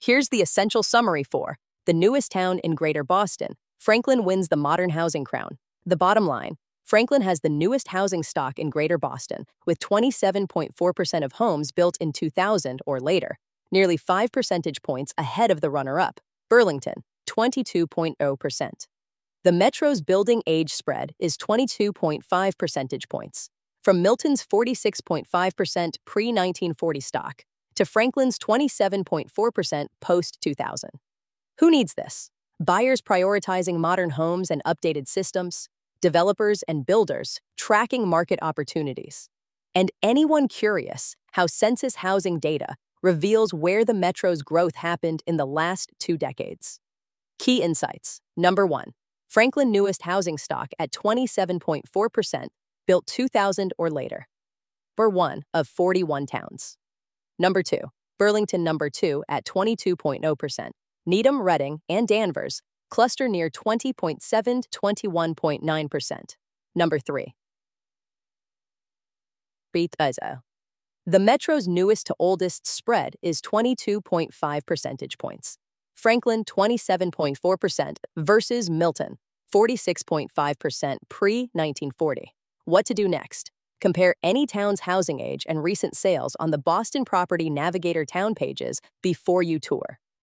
Here's the essential summary for the newest town in Greater Boston. Franklin wins the modern housing crown. The bottom line, Franklin has the newest housing stock in Greater Boston, with 27.4% of homes built in 2000 or later, nearly 5 percentage points ahead of the runner-up, Burlington, 22.0%. The Metro's building age spread is 22.5 percentage points, from Milton's 46.5% pre-1940 stock to Franklin's 27.4% post-2000. Who needs this? Buyers prioritizing modern homes and updated systems, developers and builders tracking market opportunities, and anyone curious how census housing data reveals where the Metro's growth happened in the last 2 decades. Key insights. Number 1. Franklin newest housing stock at 27.4%, built 2000 or later. Number 1 of 41 towns. Number 2. Burlington number 2 at 22.0%. Needham, Reading, and Danvers cluster near 20.7 to 21.9%. Number 3. The Metro's newest to oldest spread is 22.5 percentage points. Franklin 27.4% versus Milton 46.5% pre-1940. What to do next? Compare any town's housing age and recent sales on the Boston Property Navigator town pages before you tour.